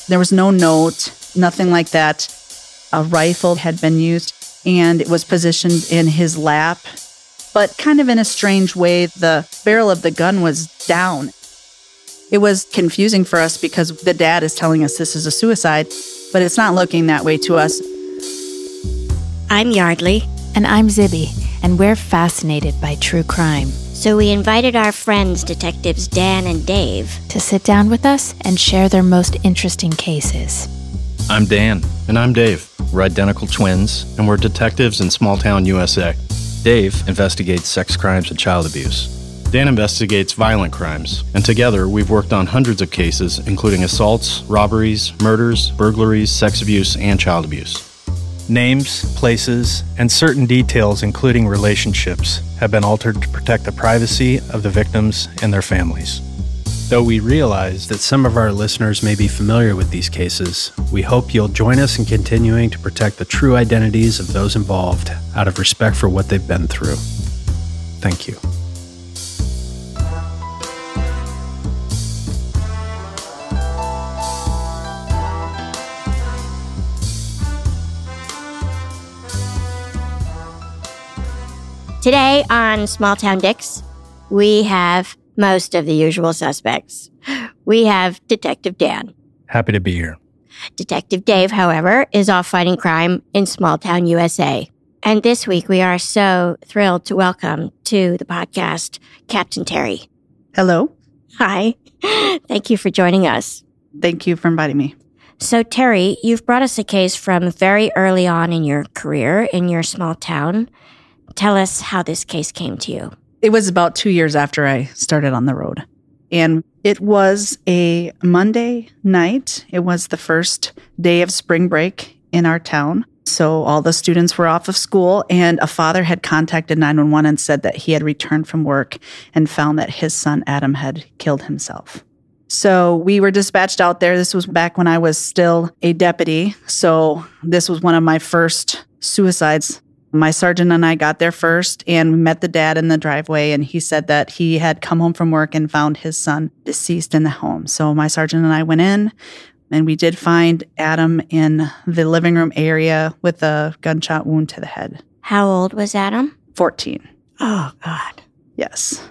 There was no note, nothing like that. A rifle had been used, and it was positioned in his lap. But kind of in a strange way, the barrel of the gun was down. It was confusing for us because the dad is telling us this is a suicide, but it's not looking that way to us. I'm Yardley. And I'm Zibby, and we're fascinated by true crime. So we invited our friends, Detectives Dan and Dave, to sit down with us and share their most interesting cases. I'm Dan. And I'm Dave. We're identical twins, and we're detectives in small-town USA. Dave investigates sex crimes and child abuse. Dan investigates violent crimes, and together we've worked on hundreds of cases, including assaults, robberies, murders, burglaries, sex abuse, and child abuse. Names, places, and certain details, including relationships, have been altered to protect the privacy of the victims and their families. Though we realize that some of our listeners may be familiar with these cases, we hope you'll join us in continuing to protect the true identities of those involved out of respect for what they've been through. Thank you. Today on Small Town Dicks, we have most of the usual suspects. We have Detective Dan. Happy to be here. Detective Dave, however, is off fighting crime in small town USA. And this week we are so thrilled to welcome to the podcast Captain Terry. Hello. Hi. Thank you for joining us. Thank you for inviting me. So Terry, you've brought us a case from very early on in your career in your small town. Tell us how this case came to you. It was about 2 years after I started on the road. And it was a Monday night. It was the first day of spring break in our town. So all the students were off of school, and a father had contacted 911 and said that he had returned from work and found that his son Adam had killed himself. So we were dispatched out there. This was back when I was still a deputy. So this was one of my first suicides. My sergeant and I got there first, and we met the dad in the driveway, and he said that he had come home from work and found his son deceased in the home. So my sergeant and I went in, and we did find Adam in the living room area with a gunshot wound to the head. How old was Adam? 14. Oh, God. Yes.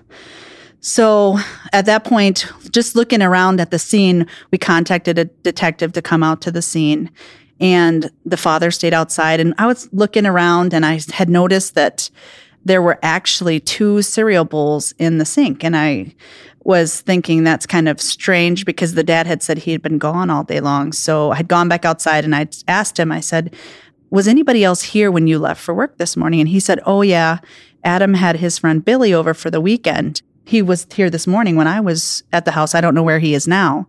So at that point, just looking around at the scene, we contacted a detective to come out to the scene. And the father stayed outside, and I was looking around, and I had noticed that there were actually 2 cereal bowls in the sink. And I was thinking that's kind of strange because the dad had said he had been gone all day long. So I had gone back outside, and I asked him, I said, was anybody else here when you left for work this morning? And he said, oh, yeah, Adam had his friend Billy over for the weekend. He was here this morning when I was at the house. I don't know where he is now.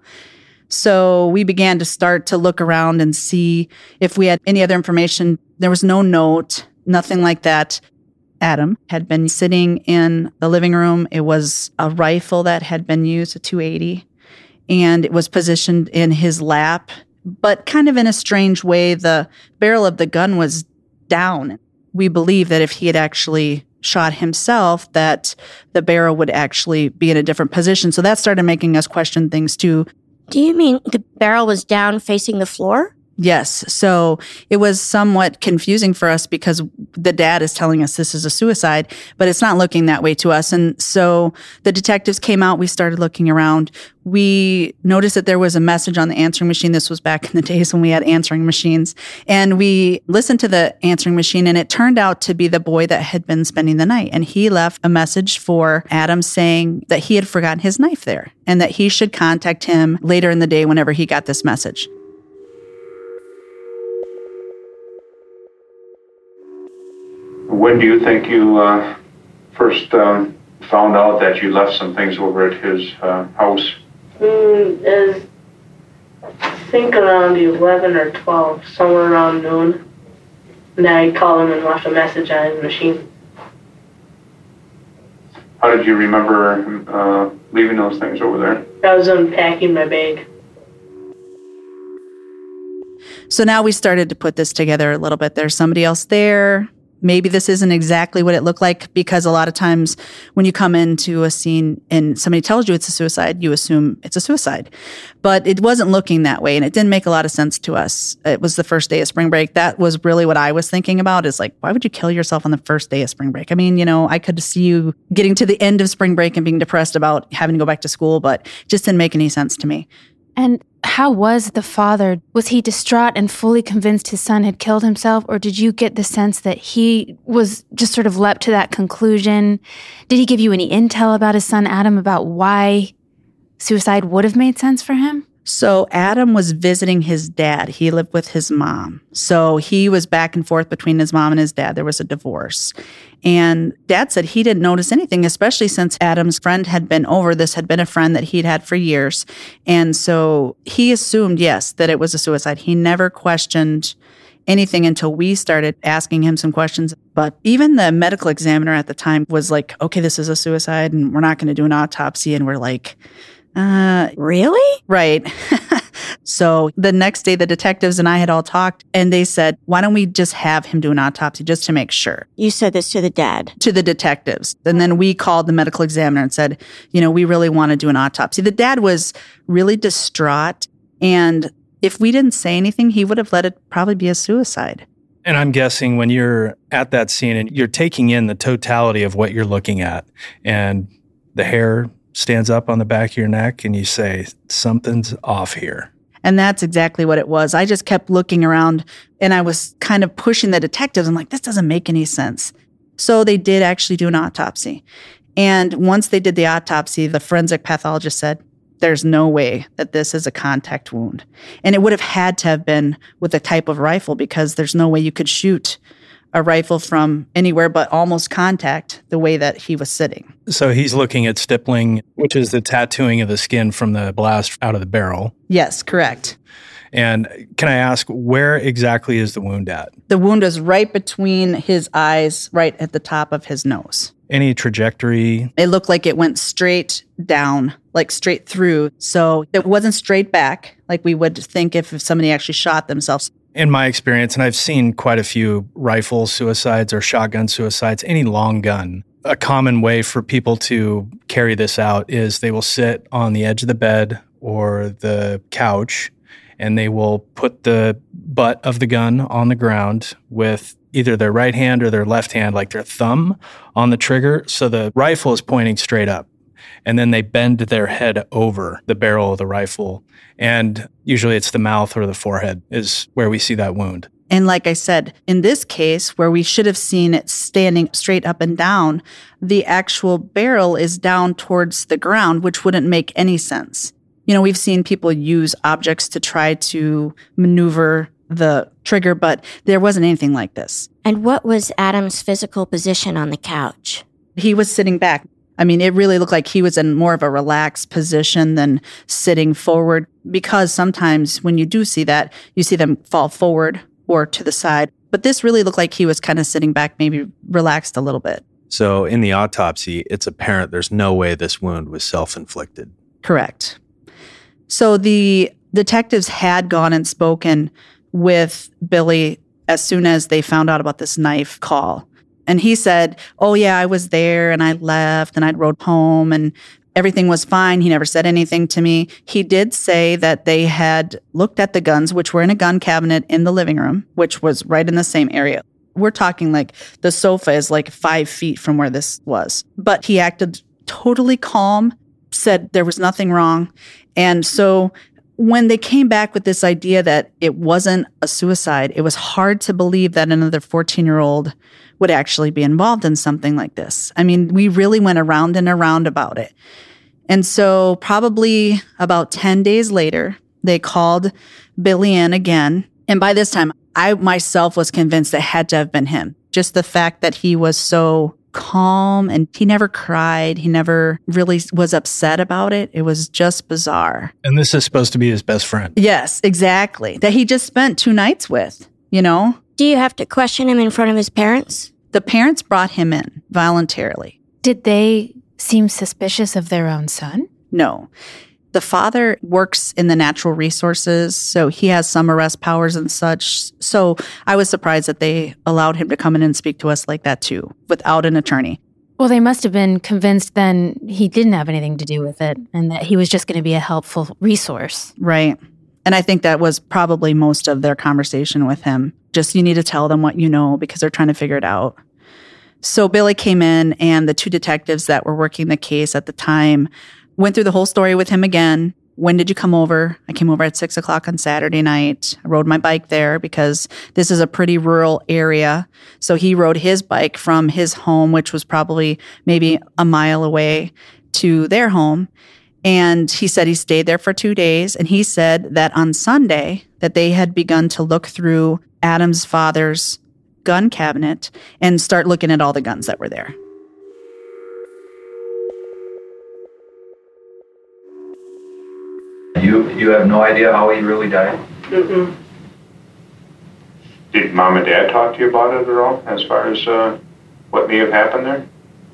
So we began to start to look around and see if we had any other information. There was no note, nothing like that. Adam had been sitting in the living room. It was a rifle that had been used, a .280, and it was positioned in his lap. But kind of in a strange way, the barrel of the gun was down. We believe that if he had actually shot himself, that the barrel would actually be in a different position. So that started making us question things too. Do you mean the barrel was down facing the floor? Yes. So it was somewhat confusing for us because the dad is telling us this is a suicide, but it's not looking that way to us. And so the detectives came out. We started looking around. We noticed that there was a message on the answering machine. This was back in the days when we had answering machines. And we listened to the answering machine, and it turned out to be the boy that had been spending the night. And he left a message for Adam saying that he had forgotten his knife there and that he should contact him later in the day whenever he got this message. When do you think you first found out that you left some things over at his house? I think around 11 or 12, somewhere around noon. And I called him and left a message on his machine. How did you remember leaving those things over there? I was unpacking my bag. So now we started to put this together a little bit. There's somebody else there. maybe this isn't exactly what it looked like, because a lot of times when you come into a scene and somebody tells you it's a suicide, you assume it's a suicide. But it wasn't looking that way, and it didn't make a lot of sense to us. It was the first day of spring break. That was really what I was thinking about, is like, why would you kill yourself on the first day of spring break? I mean, I could see you getting to the end of spring break and being depressed about having to go back to school, but it just didn't make any sense to me. And how was the father? Was he distraught and fully convinced his son had killed himself? Or did you get the sense that he was just sort of leapt to that conclusion? Did he give you any intel about his son, Adam, about why suicide would have made sense for him? So Adam was visiting his dad. He lived with his mom. So he was back and forth between his mom and his dad. There was a divorce. And Dad said he didn't notice anything, especially since Adam's friend had been over. This had been a friend that he'd had for years. And so he assumed, yes, that it was a suicide. He never questioned anything until we started asking him some questions. But even the medical examiner at the time was like, okay, this is a suicide and we're not going to do an autopsy. And we're like, really? Right. So the next day, the detectives and I had all talked, and they said, why don't we just have him do an autopsy just to make sure? You said this to the dad? To the detectives. And then we called the medical examiner and said, we really want to do an autopsy. The dad was really distraught. And if we didn't say anything, he would have let it probably be a suicide. And I'm guessing when you're at that scene and you're taking in the totality of what you're looking at, and the hair stands up on the back of your neck and you say, something's off here. And that's exactly what it was. I just kept looking around and I was kind of pushing the detectives. I'm like, this doesn't make any sense. So they did actually do an autopsy. And once they did the autopsy, the forensic pathologist said, there's no way that this is a contact wound. And it would have had to have been with a type of rifle, because there's no way you could shoot a rifle from anywhere but almost contact the way that he was sitting. So he's looking at stippling, which is the tattooing of the skin from the blast out of the barrel. Yes, correct. And can I ask, where exactly is the wound at? The wound is right between his eyes, right at the top of his nose. Any trajectory? It looked like it went straight down, like straight through. So it wasn't straight back like we would think if somebody actually shot themselves. In my experience, and I've seen quite a few rifle suicides or shotgun suicides, any long gun, a common way for people to carry this out is they will sit on the edge of the bed or the couch, and they will put the butt of the gun on the ground with either their right hand or their left hand, like their thumb, on the trigger. So the rifle is pointing straight up. And then they bend their head over the barrel of the rifle. And usually it's the mouth or the forehead is where we see that wound. And like I said, in this case, where we should have seen it standing straight up and down, the actual barrel is down towards the ground, which wouldn't make any sense. We've seen people use objects to try to maneuver the trigger, but there wasn't anything like this. And what was Adam's physical position on the couch? He was sitting back. I mean, it really looked like he was in more of a relaxed position than sitting forward, because sometimes when you do see that, you see them fall forward or to the side. But this really looked like he was kind of sitting back, maybe relaxed a little bit. So in the autopsy, it's apparent there's no way this wound was self-inflicted. Correct. So the detectives had gone and spoken with Billy as soon as they found out about this knife call. And he said, oh, yeah, I was there and I left and I rode home and everything was fine. He never said anything to me. He did say that they had looked at the guns, which were in a gun cabinet in the living room, which was right in the same area. We're talking like the sofa is like 5 feet from where this was. But he acted totally calm, said there was nothing wrong. And so when they came back with this idea that it wasn't a suicide, it was hard to believe that another 14-year-old would actually be involved in something like this. I mean, we really went around and around about it. And so probably about 10 days later, they called Billy in again. And by this time, I myself was convinced it had to have been him. Just the fact that he was so calm and he never cried. He never really was upset about it. It was just bizarre. And this is supposed to be his best friend. Yes, exactly. That he just spent 2 nights with, Do you have to question him in front of his parents? The parents brought him in voluntarily. Did they seem suspicious of their own son? No. The father works in the natural resources, so he has some arrest powers and such. So I was surprised that they allowed him to come in and speak to us like that too, without an attorney. Well, they must have been convinced then he didn't have anything to do with it and that he was just going to be a helpful resource. Right. And I think that was probably most of their conversation with him. Just, you need to tell them what you know because they're trying to figure it out. So Billy came in, and the two detectives that were working the case at the time went through the whole story with him again. When did you come over? I came over at 6 o'clock on Saturday night. I rode my bike there because this is a pretty rural area. So he rode his bike from his home, which was probably maybe a mile away, to their home. And he said he stayed there for 2 days. And he said that on Sunday that they had begun to look through Adam's father's gun cabinet and start looking at all the guns that were there. You have no idea how he really died? Mm-mm. Did Mom and Dad talk to you about it at all, as far as what may have happened there?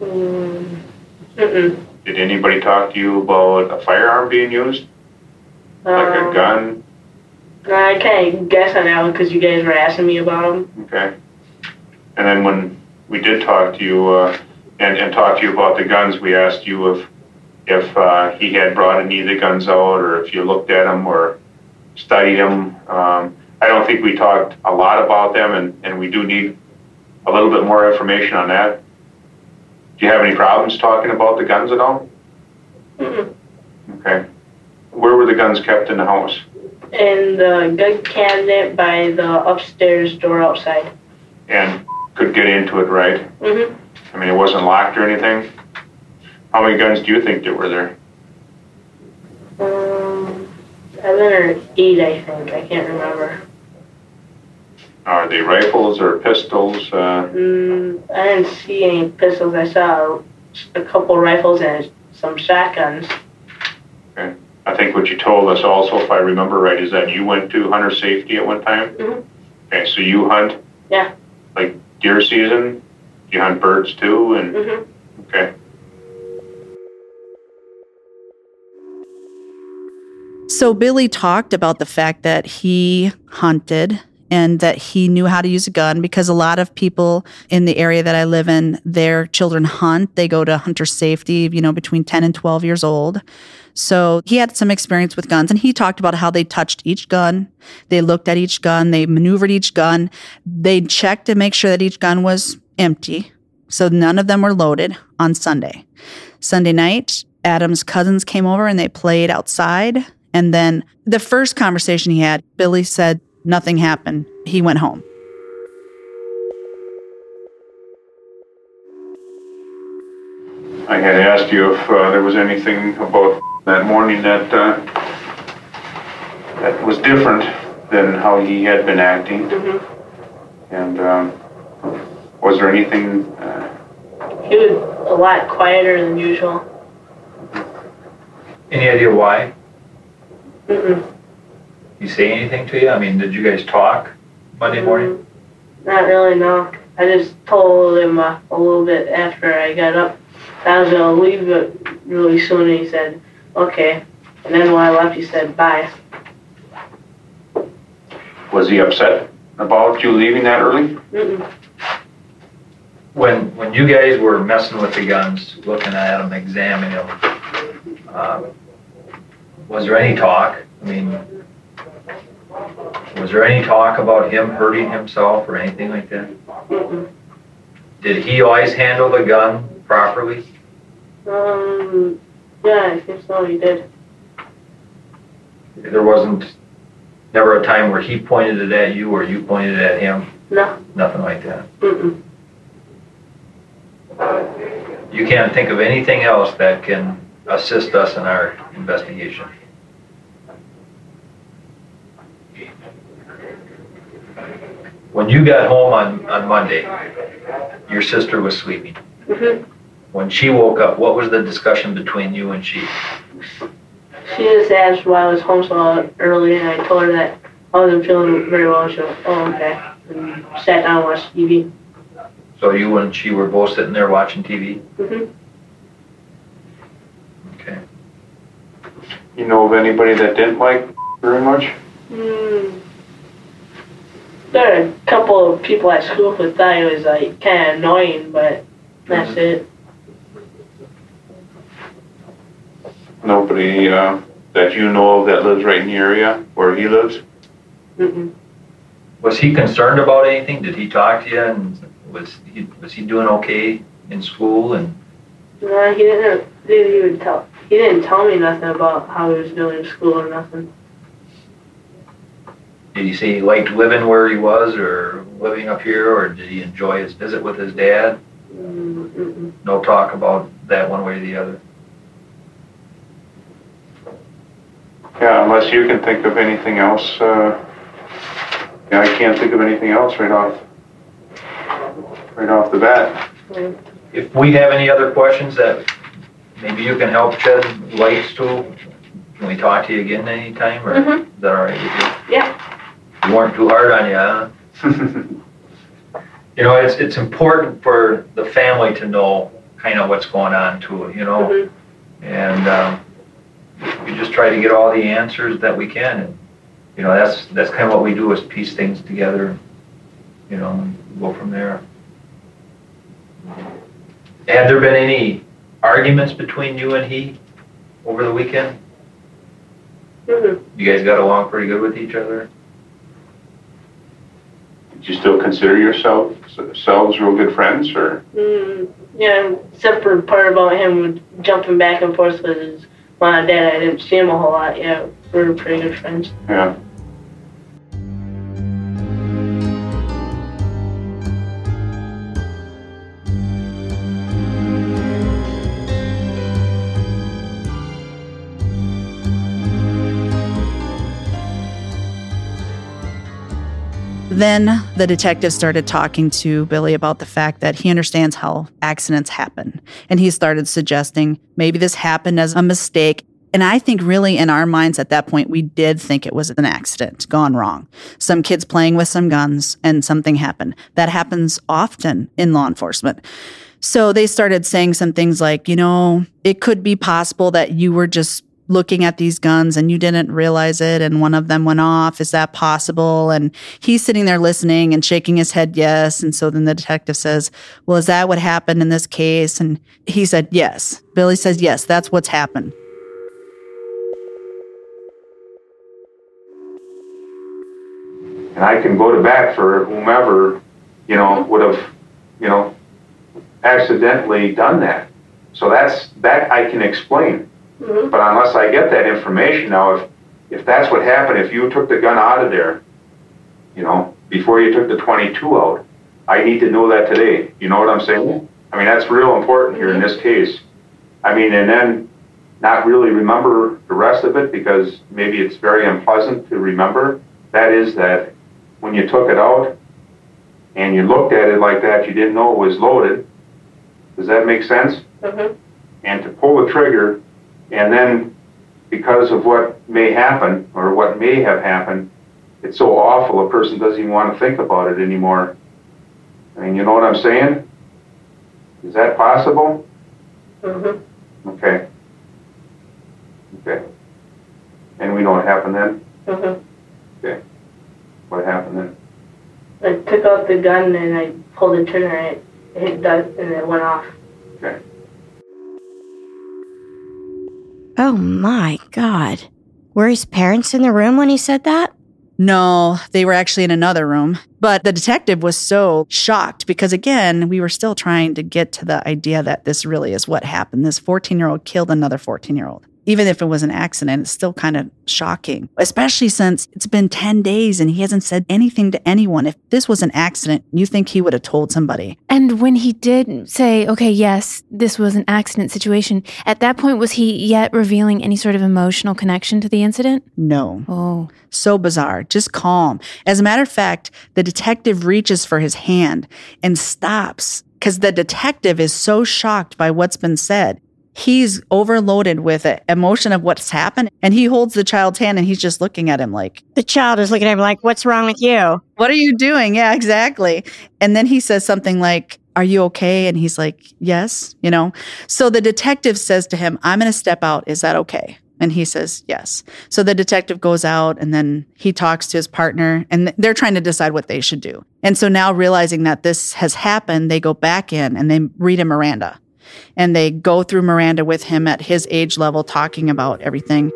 Mm-mm. Did anybody talk to you about a firearm being used? Like a gun? I can't guess on that one because you guys were asking me about them. Okay. And then when we did talk to you and talk to you about the guns, we asked you if he had brought any of the guns out, or if you looked at them or studied them. I don't think we talked a lot about them, and we do need a little bit more information on that. Do you have any problems talking about the guns at all? Mm-mm. Okay. Where were the guns kept in the house? In the gun cabinet by the upstairs door outside. And could get into it, right? Mm-hmm. I mean, it wasn't locked or anything? How many guns do you think there were there? 7 or 8, I think. I can't remember. Are they rifles or pistols? I didn't see any pistols. I saw a couple rifles and some shotguns. Okay. I think what you told us also, if I remember right, is that you went to hunter safety at one time? Mm-hmm. Okay, so you hunt? Yeah. Like deer season? You hunt birds too? And Mm-hmm. Okay. So Billy talked about the fact that he hunted and that he knew how to use a gun, because a lot of people in the area that I live in, their children hunt. They go to hunter safety, between 10 and 12 years old. So he had some experience with guns, and he talked about how they touched each gun. They looked at each gun. They maneuvered each gun. They checked to make sure that each gun was empty. So none of them were loaded on Sunday. Sunday night, Adam's cousins came over and they played outside. And then the first conversation he had, Billy said nothing happened. He went home. I had asked you if there was anything about that morning that was different than how he had been acting. Mm-hmm. And was there anything? He was a lot quieter than usual. Any idea why? Mm-mm. He say anything to you? I mean, did you guys talk Monday morning? Not really, no. I just told him a little bit after I got up. I was going to leave it really soon, and he said, okay. And then when I left, he said, bye. Was he upset about you leaving that early? Mm-mm. When you guys were messing with the guns, looking at them, examining them, was there any talk? I mean, was there any talk about him hurting himself or anything like that? Mm-mm. Did he always handle the gun properly? Yeah, I think so, he did. There wasn't never a time where he pointed it at you or you pointed it at him? No. Nothing like that? Mm-mm. You can't think of anything else that can assist us in our investigation? When you got home on Monday, your sister was sleeping. Mm-hmm. When she woke up, what was the discussion between you and she? She just asked why I was home so early, and I told her that I wasn't feeling very well. She went, oh, okay. And sat down and watched TV. So you and she were both sitting there watching TV? Mm-hmm. Okay. You know of anybody that didn't like very much? There are a couple of people at school who thought it was like kind of annoying, but that's it. Nobody that you know of that lives right in the area where he lives? Mm-mm. Was he concerned about anything? Did he talk to you? And was he doing okay in school? And No, he didn't even tell. He didn't tell me nothing about how he was doing in school or nothing. did he say he liked living where he was or living up here, or did he enjoy his visit with his dad? Mm-mm. No talk about that one way or the other. Yeah, unless you can think of anything else. Yeah, I can't think of anything else right off the bat. If we have any other questions that maybe you can help shed lights to, can we talk to you again anytime, or is that all right with you? Yeah. We weren't too hard on you, huh? You know, it's important for the family to know kind of what's going on too, you know? And we just try to get all the answers that we can. And, you know, that's kind of what we do, is piece things together, you know, and go from there. Have there been any arguments between you and he over the weekend? You guys got along pretty good with each other? Did you still consider yourselves real good friends, or? Yeah, except for the part about him jumping back and forth with his mom and dad. I didn't see him a whole lot. Yeah, we were pretty good friends. Yeah. Then the detective started talking to Billy about the fact that he understands how accidents happen. And he started suggesting maybe this happened as a mistake. And I think really in our minds at that point, we did think it was an accident gone wrong. Some kids playing with some guns and something happened. That happens often in law enforcement. So they started saying some things like, you know, it could be possible that you were just looking at these guns and you didn't realize it and one of them went off. Is that possible? And he's sitting there listening and shaking his head yes. And so then the detective says, well, is that what happened in this case? And he said, yes. Billy says, yes, that's what's happened. And I can go to bat for whomever, you know, would have, you know, accidentally done that. So that I can explain. But unless I get that information now, if that's what happened, if you took the gun out of there, you know, before you took the 22 out, I need to know that today. You know what I'm saying? I mean, that's real important here in this case. I mean, and then not really remember the rest of it because maybe it's very unpleasant to remember. That is that when you took it out and you looked at it like that, you didn't know it was loaded. Does that make sense? And to pull the trigger, and then because of what may happen or what may have happened, it's so awful a person doesn't even want to think about it anymore. I mean, you know what I'm saying? Is that possible? Okay. And we know what happened then? Okay. What happened then? I took out the gun and I pulled the trigger and it hit that and it went off. Okay. Oh my God. Were his parents in the room when he said that? No, they were actually in another room. But the detective was so shocked because, again, we were still trying to get to the idea that this really is what happened. This 14-year-old killed another 14-year-old. Even if it was an accident, it's still kind of shocking, especially since it's been 10 days and he hasn't said anything to anyone. If this was an accident, you think he would have told somebody. And when he did say, okay, yes, this was an accident situation, at that point, was he yet revealing any sort of emotional connection to the incident? No. Oh. So bizarre. Just calm. As a matter of fact, the detective reaches for his hand and stops because the detective is so shocked by what's been said. He's overloaded with the emotion of what's happened. And he holds the child's hand and he's just looking at him like, The child is looking at him like, what's wrong with you? what are you doing? Yeah, exactly. And then he says something like, are you okay? And he's like, yes, you know. So the detective says to him, I'm going to step out. Is that okay? And he says, yes. So the detective goes out and then he talks to his partner and they're trying to decide what they should do. And so now realizing that this has happened, they go back in and they read him Miranda. And they go through Miranda with him at his age level, talking about everything.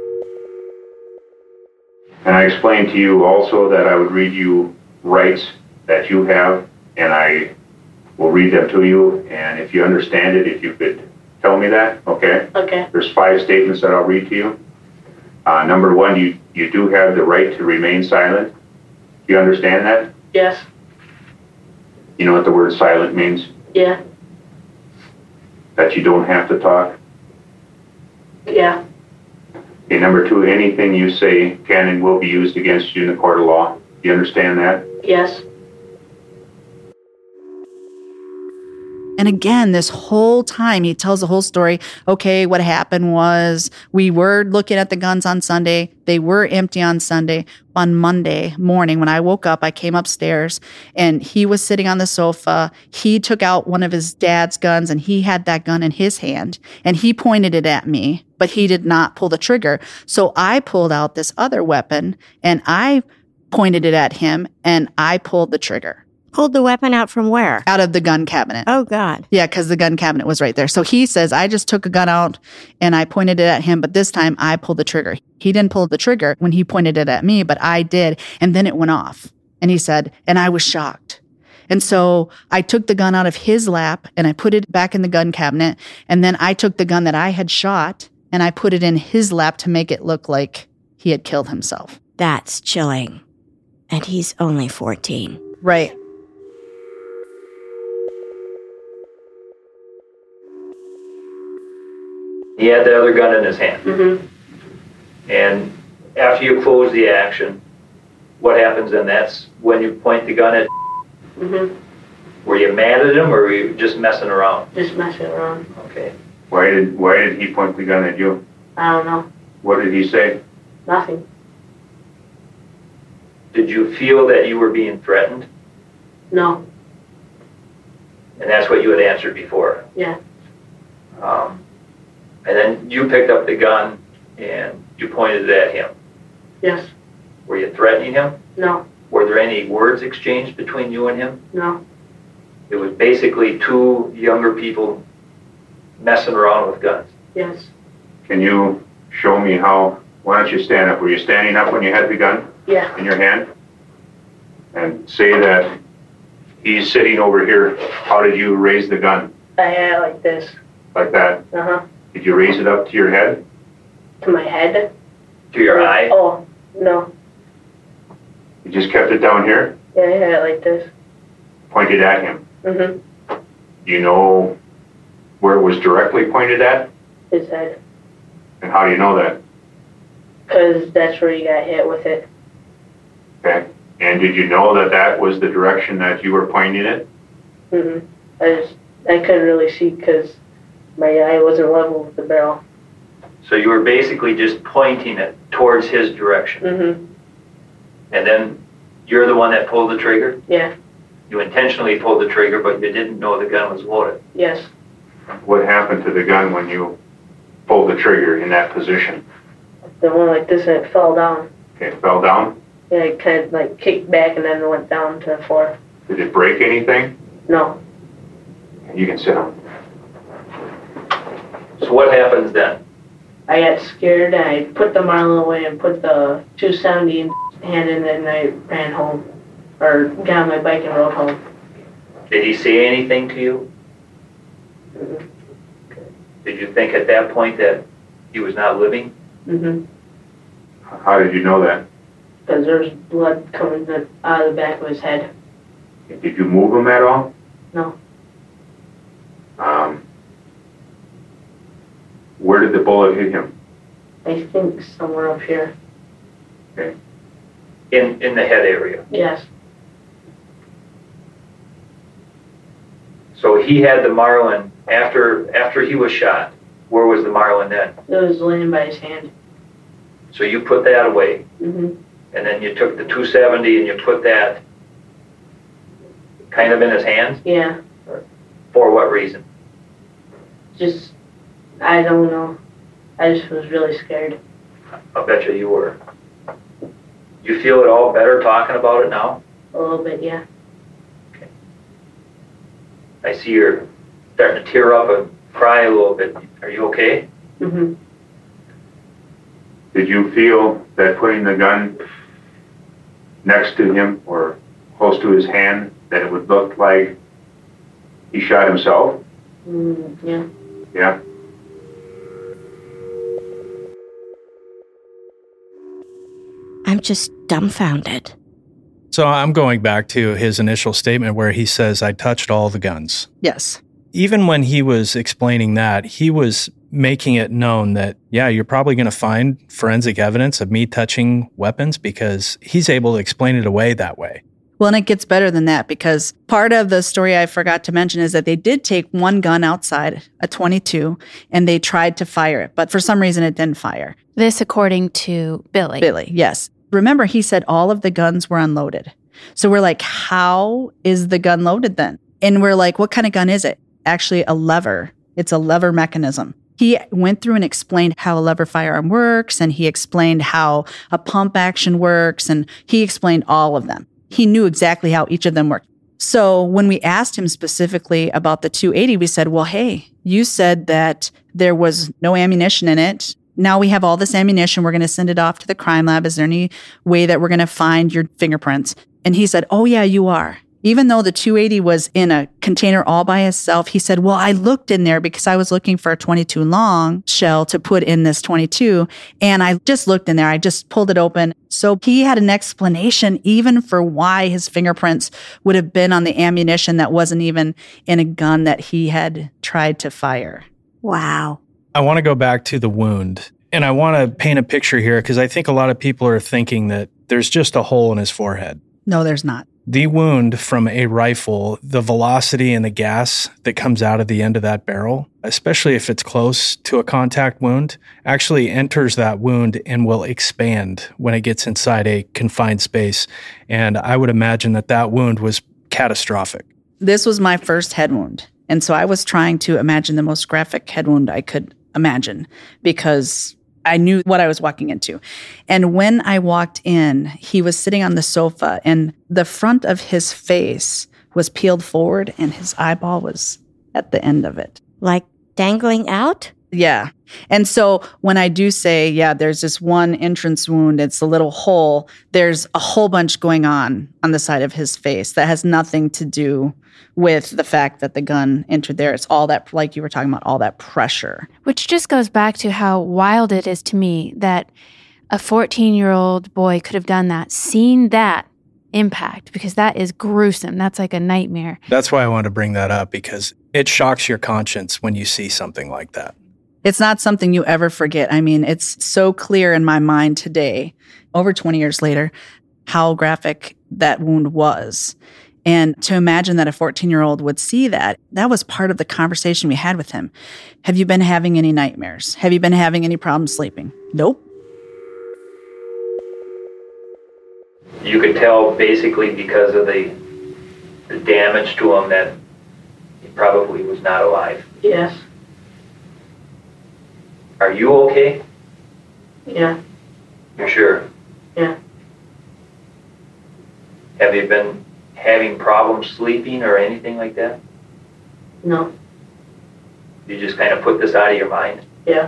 And I explained to you also that I would read you rights that you have, and I will read them to you. And if you understand it, if you could tell me that, okay? Okay. There's 5 statements that I'll read to you. Number 1, you do have the right to remain silent. Do you understand that? Yes. You know what the word silent means? Yeah. That you don't have to talk? Yeah. Okay, number 2, anything you say can and will be used against you in the court of law. Do you understand that? Yes. And again, this whole time, he tells the whole story. Okay, what happened was we were looking at the guns on Sunday. They were empty on Sunday. On Monday morning, when I woke up, I came upstairs and he was sitting on the sofa. He took out one of his dad's guns and he had that gun in his hand and he pointed it at me, but he did not pull the trigger. So I pulled out this other weapon and I pointed it at him and I pulled the trigger. Pulled the weapon out from where? Out of the gun cabinet. Oh, God. Yeah, because the gun cabinet was right there. So he says, I just took a gun out and I pointed it at him, but this time I pulled the trigger. He didn't pull the trigger when he pointed it at me, but I did. And then it went off. And he said, and I was shocked. And so I took the gun out of his lap and I put it back in the gun cabinet. And then I took the gun that I had shot and I put it in his lap to make it look like he had killed himself. That's chilling. And he's only 14. Right. He had the other gun in his hand. Mm-hmm. And after you close the action, what happens then? That's when you point the gun at. Mm-hmm. Were you mad at him or were you just messing around? Just messing around. Okay. Why did he point the gun at you? I don't know. What did he say? Nothing. Did you feel that you were being threatened? No. And that's what you had answered before. Yeah. And then you picked up the gun and you pointed it at him. Yes. Were you threatening him? No. Were there any words exchanged between you and him? No. It was basically 2 younger people messing around with guns. Yes. Can you show me how? Why don't you stand up? Were you standing up when you had the gun Yeah. in your hand? And say that he's sitting over here. How did you raise the gun? I had it like this. Like that? Uh-huh. Did you raise it up to your head? To my head. To your eye? Oh, no. You just kept it down here? Yeah, I had it like this. Pointed at him. Mm-hmm. Do you know where it was directly pointed at? His head. And how do you know that? Because that's where he got hit with it. Okay. And did you know that that was the direction that you were pointing it? Mm-hmm. I couldn't really see because my eye wasn't level with the barrel. So you were basically just pointing it towards his direction. Mm-hmm. And then you're the one that pulled the trigger? Yeah. You intentionally pulled the trigger, but you didn't know the gun was loaded. Yes. What happened to the gun when you pulled the trigger in that position? The one like this and it fell down. Okay, it fell down? Yeah, it kind of like kicked back and then it went down to the floor. Did it break anything? No. You can sit down. So what happens then? I got scared and I put the Marlin away and put the 270 in hand and then I ran home. Or got on my bike and rode home. Did he say anything to you? Mm-hmm. Did you think at that point that he was not living? Mm-hmm. How did you know that? Because there's blood coming out of the back of his head. Did you move him at all? No. Where did the bullet hit him? I think somewhere up here. Okay. In the head area. Yes. So he had the Marlin after he was shot. Where was the Marlin then? It was laying by his hand. So you put that away, Mm-hmm. and then you took the 270 and you put that kind of in his hands? Yeah. For what reason? Just, I don't know. I just was really scared. I bet you were. You feel it all better talking about it now? A little bit, yeah. Okay. I see you're starting to tear up and cry a little bit. Are you okay? Mm-hmm. Did you feel that putting the gun next to him or close to his hand, that it would look like he shot himself? Yeah. Yeah. I'm just dumbfounded. So I'm going back to his initial statement where he says, I touched all the guns. Yes. Even when he was explaining that, he was making it known that, yeah, you're probably going to find forensic evidence of me touching weapons because he's able to explain it away that way. Well, and it gets better than that because part of the story I forgot to mention is that they did take one gun outside, a .22, and they tried to fire it. But for some reason, it didn't fire. This according to Billy. Billy, yes. Remember, he said all of the guns were unloaded. So we're like, how is the gun loaded then? And we're like, what kind of gun is it? Actually, a lever. It's a lever mechanism. He went through and explained how a lever firearm works, and he explained how a pump action works, and he explained all of them. He knew exactly how each of them worked. So when we asked him specifically about the .280, we said, well, hey, you said that there was no ammunition in it. Now we have all this ammunition. We're going to send it off to the crime lab. Is there any way that we're going to find your fingerprints? And he said, oh, yeah, you are. Even though the .280 was in a container all by itself, he said, well, I looked in there because I was looking for a .22 long shell to put in this .22. And I just looked in there. I just pulled it open. So he had an explanation even for why his fingerprints would have been on the ammunition that wasn't even in a gun that he had tried to fire. Wow. I want to go back to the wound. And I want to paint a picture here because I think a lot of people are thinking that there's just a hole in his forehead. No, there's not. The wound from a rifle, the velocity and the gas that comes out of the end of that barrel, especially if it's close to a contact wound, actually enters that wound and will expand when it gets inside a confined space. And I would imagine that that wound was catastrophic. This was my first head wound. And so I was trying to imagine the most graphic head wound I could imagine because I knew what I was walking into. And when I walked in, he was sitting on the sofa and the front of his face was peeled forward and his eyeball was at the end of it. Like dangling out? Yeah. And so when I do say, yeah, there's this one entrance wound, it's a little hole, there's a whole bunch going on the side of his face that has nothing to do with the fact that the gun entered there. It's all that, like you were talking about, all that pressure. Which just goes back to how wild it is to me that a 14-year-old boy could have done that, seen that impact, because that is gruesome. That's like a nightmare. That's why I wanted to bring that up, because it shocks your conscience when you see something like that. It's not something you ever forget. I mean, it's so clear in my mind today, over 20 years later, how graphic that wound was. And to imagine that a 14-year-old would see that, that was part of the conversation we had with him. Have you been having any nightmares? Have you been having any problems sleeping? Nope. You could tell basically because of the damage to him that he probably was not alive. Yes. Are you okay? Yeah. You're sure? Yeah. Have you been having problems sleeping or anything like that? No. You just kind of put this out of your mind? Yeah.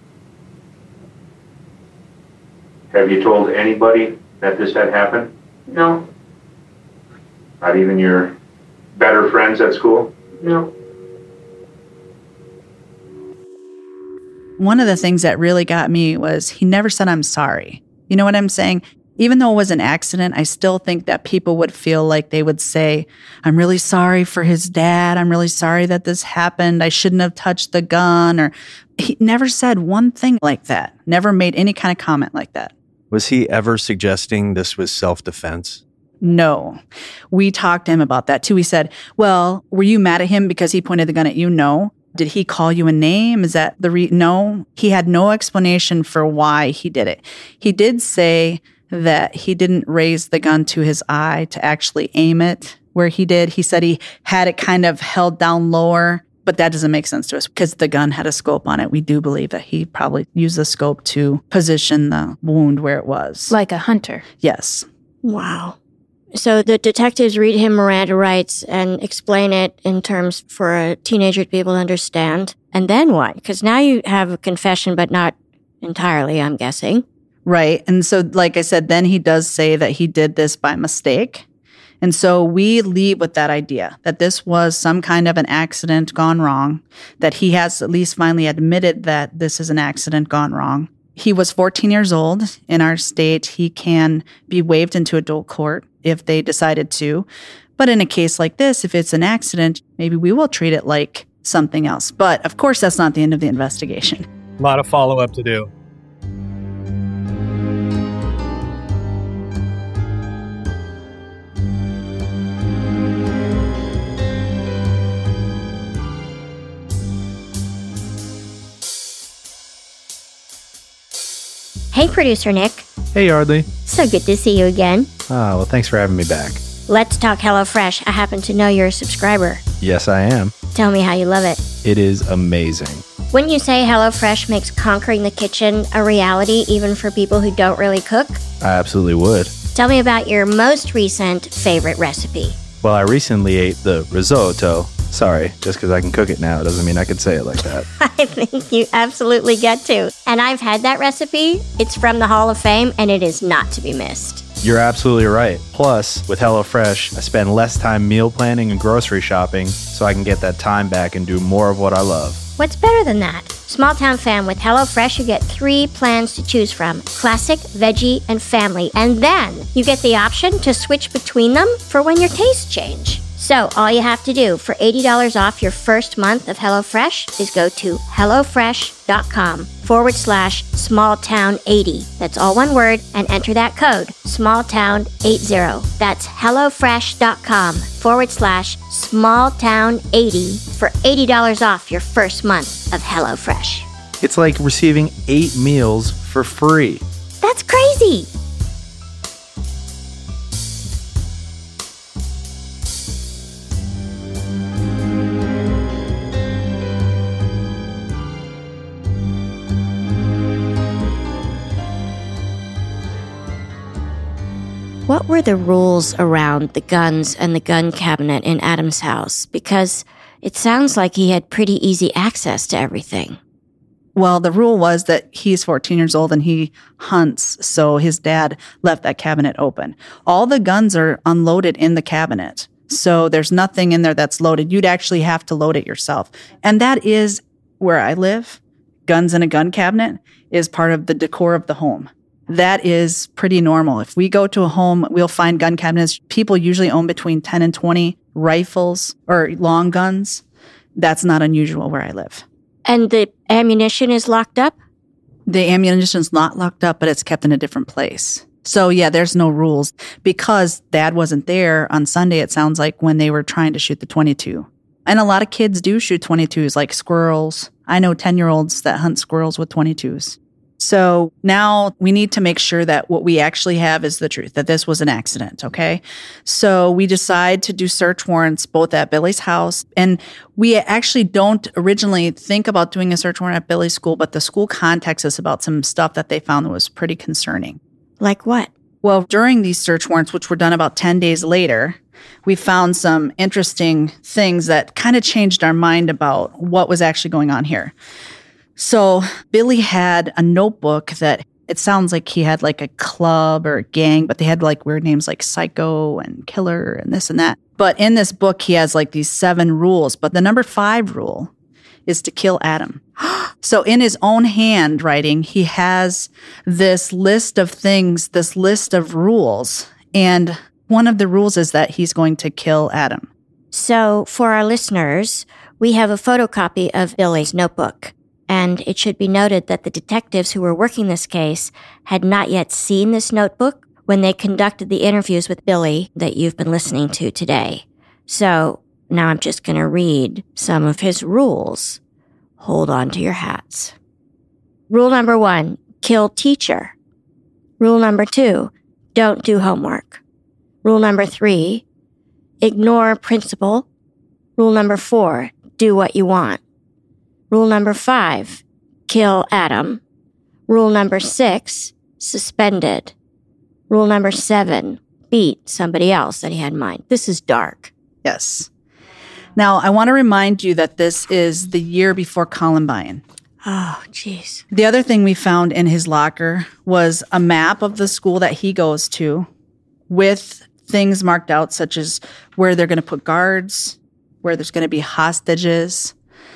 Have you told anybody that this had happened? No. Not even your better friends at school? No. One of the things that really got me was he never said, I'm sorry. You know what I'm saying? Even though it was an accident, I still think that people would feel like they would say, I'm really sorry for his dad. I'm really sorry that this happened. I shouldn't have touched the gun. Or he never said one thing like that. Never made any kind of comment like that. Was he ever suggesting this was self-defense? No. We talked to him about that too. We said, well, were you mad at him because he pointed the gun at you? No. Did he call you a name? Is that the no? He had no explanation for why he did it. He did say that he didn't raise the gun to his eye to actually aim it where he did. He said he had it kind of held down lower But that doesn't make sense to us because the gun had a scope on it. We do believe that he probably used the scope to position the wound where it was. Like a hunter. Yes. Wow. So the detectives read him Miranda rights and explain it in terms for a teenager to be able to understand. And then what? Because now you have a confession, but not entirely, I'm guessing. Right. And so, like I said, then he does say that he did this by mistake. And so we leave with that idea that this was some kind of an accident gone wrong, that he has at least finally admitted that this is an accident gone wrong. He was 14 years old. In our state, he can be waived into adult court if they decided to. But in a case like this, if it's an accident, maybe we will treat it like something else. But of course, that's not the end of the investigation. A lot of follow-up to do. Hey, producer Nick. Hey, Yardley. So good to see you again. Well, thanks for having me back. Let's talk HelloFresh. I happen to know you're a subscriber. Yes, I am. Tell me how you love it. It is amazing. Wouldn't you say HelloFresh makes conquering the kitchen a reality even for people who don't really cook? I absolutely would. Tell me about your most recent favorite recipe. Well, I recently ate the risotto. Sorry, just because I can cook it now doesn't mean I can say it like that. I think you absolutely get to. And I've had that recipe. It's from the Hall of Fame, and it is not to be missed. You're absolutely right. Plus, with HelloFresh, I spend less time meal planning and grocery shopping, so I can get that time back and do more of what I love. What's better than that? Small Town Fam, with HelloFresh, you get 3 plans to choose from: classic, veggie, and family. And then you get the option to switch between them for when your tastes change. So all you have to do for $80 off your first month of HelloFresh is go to HelloFresh.com/smalltown80. That's all one word, and enter that code, smalltown80. That's HelloFresh.com/smalltown80 for $80 off your first month of HelloFresh. It's like receiving 8 meals for free. That's crazy! What were the rules around the guns and the gun cabinet in Adam's house? Because it sounds like he had pretty easy access to everything. Well, the rule was that he's 14 years old and he hunts, so his dad left that cabinet open. All the guns are unloaded in the cabinet, so there's nothing in there that's loaded. You'd actually have to load it yourself. And that is where I live. Guns in a gun cabinet is part of the decor of the home. That is pretty normal. If we go to a home, we'll find gun cabinets. People usually own between 10 and 20 rifles or long guns. That's not unusual where I live. And the ammunition is locked up? The ammunition's not locked up, but it's kept in a different place. So yeah, there's no rules. Because Dad wasn't there on Sunday, it sounds like, when they were trying to shoot the .22. And a lot of kids do shoot .22s, like squirrels. I know 10-year-olds that hunt squirrels with .22s. So now we need to make sure that what we actually have is the truth, that this was an accident, okay? So we decide to do search warrants both at Billy's house, and we actually don't originally think about doing a search warrant at Billy's school, but the school contacts us about some stuff that they found that was pretty concerning. Like what? Well, during these search warrants, which were done about 10 days later, we found some interesting things that kind of changed our mind about what was actually going on here. So Billy had a notebook that it sounds like he had like a club or a gang, but they had like weird names like Psycho and Killer and this and that. But in this book, he has like these 7 rules. But the number 5 rule is to kill Adam. So in his own handwriting, he has this list of things, this list of rules. And one of the rules is that he's going to kill Adam. So for our listeners, we have a photocopy of Billy's notebook. And it should be noted that the detectives who were working this case had not yet seen this notebook when they conducted the interviews with Billy that you've been listening to today. So now I'm just going to read some of his rules. Hold on to your hats. Rule number 1, kill teacher. Rule number 2, don't do homework. Rule number 3, ignore principal. Rule number 4, do what you want. Rule number 5, kill Adam. Rule number 6, suspended. Rule number 7, beat somebody else that he had in mind. This is dark. Yes. Now, I want to remind you that this is the year before Columbine. Oh, jeez. The other thing we found in his locker was a map of the school that he goes to with things marked out, such as where they're going to put guards, where there's going to be hostages.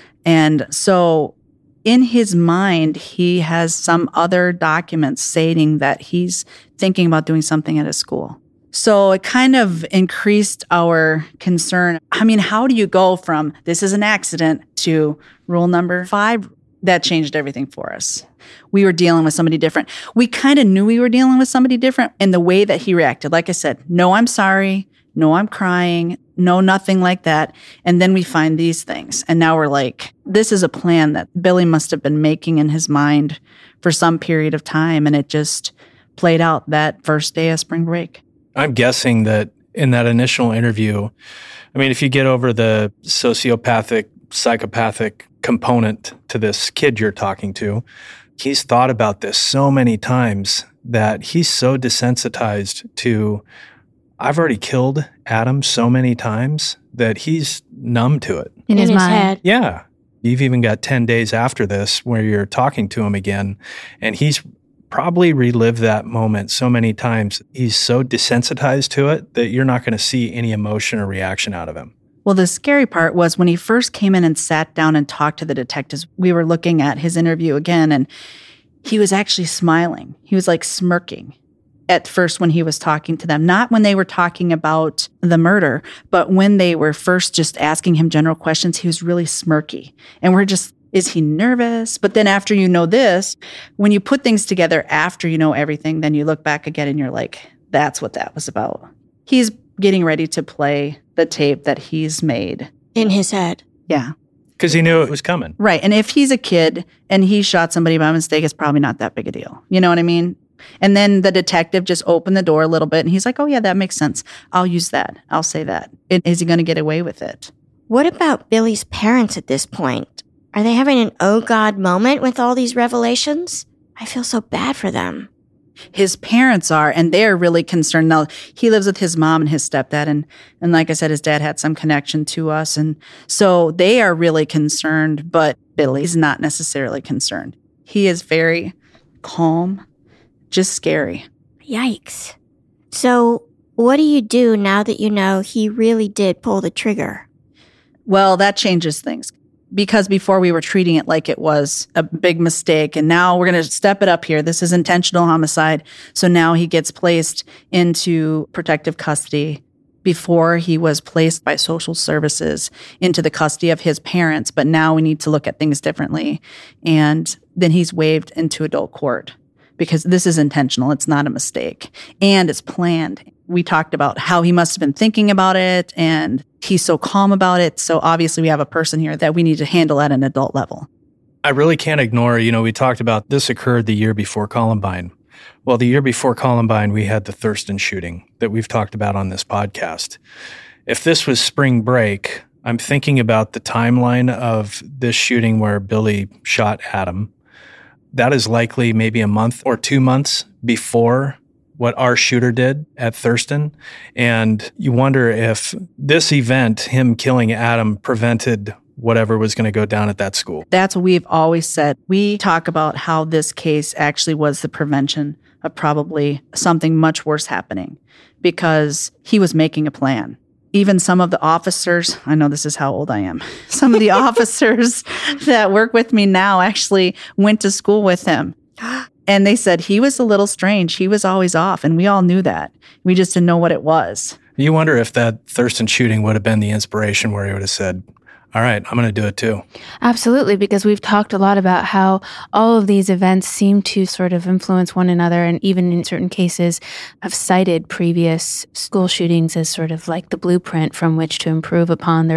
And so in his mind, he has some other documents stating that he's thinking about doing something at his school. So it kind of increased our concern. I mean, how do you go from this is an accident to rule number 5? That changed everything for us. We were dealing with somebody different. We kind of knew we were dealing with somebody different in the way that he reacted. Like I said, no, I'm sorry. No, I'm crying. No, nothing like that. And then we find these things. And now we're like, this is a plan that Billy must have been making in his mind for some period of time. And it just played out that first day of spring break. I'm guessing that in that initial interview, I mean, if you get over the sociopathic, psychopathic component to this kid you're talking to, he's thought about this so many times that he's so desensitized to, I've already killed Adam so many times that he's numb to it. In his mind. head. Yeah. You've even got 10 days after this where you're talking to him again, and he's probably relived that moment so many times. He's so desensitized to it that you're not going to see any emotion or reaction out of him. Well, the scary part was when he first came in and sat down and talked to the detectives, we were looking at his interview again, and he was actually smiling. He was like smirking at first when he was talking to them, not when they were talking about the murder, but when they were first just asking him general questions, he was really smirky. And we're just, is he nervous? But then after you know this, when you put things together after you know everything, then you look back again and you're like, that's what that was about. He's getting ready to play the tape that he's made. In his head. Yeah. Because he knew it was coming. Right. And if he's a kid and he shot somebody by mistake, it's probably not that big a deal. You know what I mean? And then the detective just opened the door a little bit and he's like, oh, yeah, that makes sense. I'll use that. I'll say that. Is he going to get away with it? What about Billy's parents at this point? Are they having an oh God moment with all these revelations? I feel so bad for them. His parents are, and they're really concerned. Now, he lives with his mom and his stepdad, and like I said, his dad had some connection to us, and so they are really concerned, but Billy's not necessarily concerned. He is very calm, just scary. Yikes. So what do you do now that you know he really did pull the trigger? Well, that changes things. Because before we were treating it like it was a big mistake, and now we're going to step it up here. This is intentional homicide. So now he gets placed into protective custody. Before he was placed by social services into the custody of his parents, but now we need to look at things differently. And then he's waived into adult court because this is intentional. It's not a mistake. And it's planned. We talked about how he must have been thinking about it, and he's so calm about it. So obviously we have a person here that we need to handle at an adult level. I really can't ignore, we talked about this occurred the year before Columbine. Well, the year before Columbine, we had the Thurston shooting that we've talked about on this podcast. If this was spring break, I'm thinking about the timeline of this shooting where Billy shot Adam. That is likely maybe a month or 2 months before what our shooter did at Thurston. And you wonder if this event, him killing Adam, prevented whatever was going to go down at that school. That's what we've always said. We talk about how this case actually was the prevention of probably something much worse happening because he was making a plan. Even some of the officers, I know this is how old I am, some of the officers that work with me now actually went to school with him. And they said he was a little strange. He was always off, and we all knew that. We just didn't know what it was. You wonder if that Thurston shooting would have been the inspiration where he would have said, all right, I'm going to do it too. Absolutely, because we've talked a lot about how all of these events seem to sort of influence one another, and even in certain cases have cited previous school shootings as sort of like the blueprint from which to improve upon their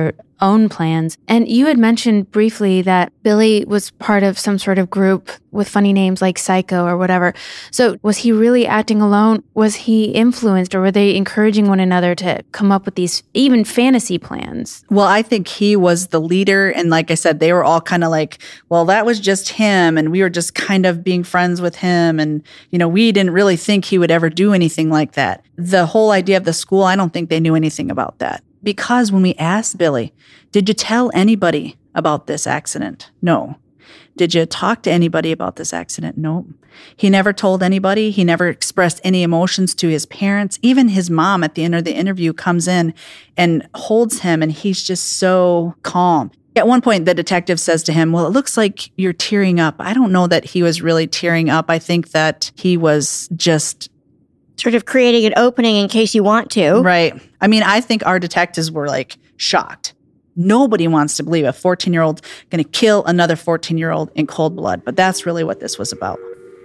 own plans. And you had mentioned briefly that Billy was part of some sort of group with funny names like Psycho or whatever. So was he really acting alone? Was he influenced, or were they encouraging one another to come up with these even fantasy plans? Well, I think he was the leader. And like I said, they were all kind of like, well, that was just him. And we were just kind of being friends with him. And, we didn't really think he would ever do anything like that. The whole idea of the school, I don't think they knew anything about that. Because when we asked Billy, did you tell anybody about this accident? No. Did you talk to anybody about this accident? No. He never told anybody. He never expressed any emotions to his parents. Even his mom at the end of the interview comes in and holds him, and he's just so calm. At one point, the detective says to him, well, it looks like you're tearing up. I don't know that he was really tearing up. I think that he was just sort of creating an opening in case you want to. Right. I mean, I think our detectives were like shocked. Nobody wants to believe a 14-year-old going to kill another 14-year-old in cold blood. But that's really what this was about.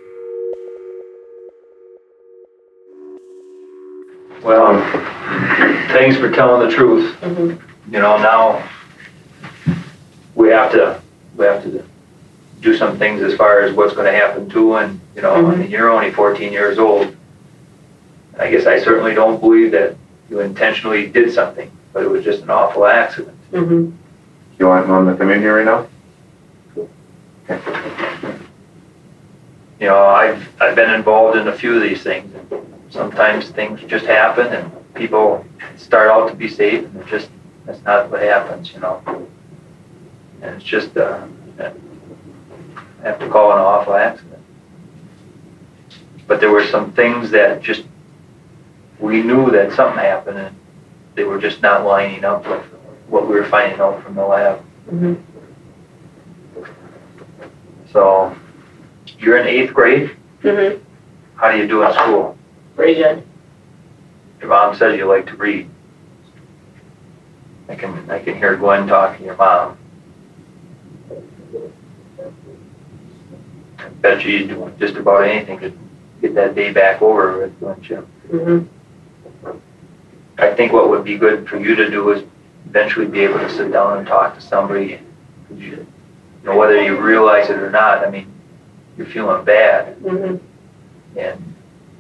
Well, thanks for telling the truth. Mm-hmm. Now we have to do some things as far as what's going to happen to, and I mean, you're only 14 years old. I guess I certainly don't believe that you intentionally did something, but it was just an awful accident. Mm-hmm. You want Mom to come in here right now? Okay. I've been involved in a few of these things. Sometimes things just happen, and people start out to be safe, and that's not what happens, And it's just, I have to call it an awful accident. But there were some things that we knew that something happened, and they were just not lining up with what we were finding out from the lab. Mm-hmm. So, you're in 8th grade? Mm-hmm. How do you do in school? Pretty good. Your mom says you like to read. I can hear Gwen talking to your mom. I bet you'd do just about anything to get that day back over with, don't you? Mm-hmm. I think what would be good for you to do is eventually be able to sit down and talk to somebody. Whether you realize it or not, I mean, you're feeling bad. Mm-hmm. And